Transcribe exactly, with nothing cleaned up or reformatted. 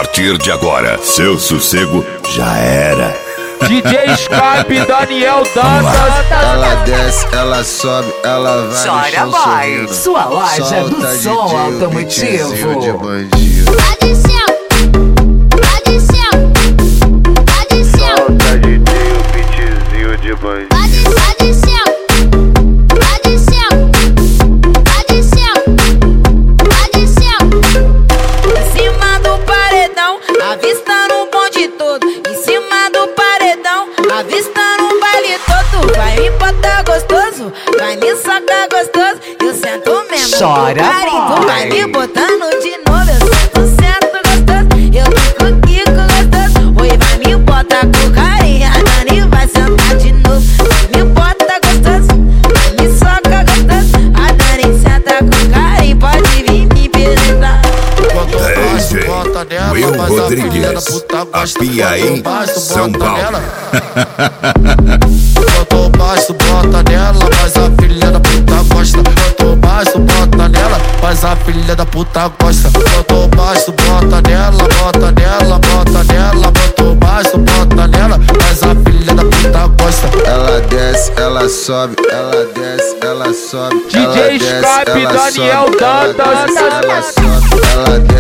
partir de agora, seu sossego já era. D J Skype, Daniel Dantas. Ela desce, ela sobe, ela vai Chora, no chão vai. sorrindo. Sua loja Solta do D J, som o automotivo. beatzinho de bandido. Solta D J, o beatzinho de bandido. Em cima do paredão, avistando um bonde todo. Em cima do paredão, avistando um baile todo. Vai me botar gostoso, vai me sacar gostoso. Eu sento mesmo. Chora, carinho, tu vai vai. me botando de novo. Eu sento, sento gostoso. Eu fico aqui com gostoso. Oi, vai me botar com carinho. A Dani vai sentar de novo. Vai me bota gostoso, vai me soca gostoso. A Dani senta com carinho. Pode vir me penetrar. D J Will Rodrigues, a Piaí, São Paulo. Botou baixo, bota nela, mas a filha da puta gosta. Botou baixo, bota nela, mas a filha da puta gosta. Botou baixo, bota nela, bota nela, bota nela. Botou baixo, bota nela, mas a filha da puta gosta. Ela desce, ela sobe, ela desce, ela sobe. D J Skype, Daniel Dantas. Ela sobe, ela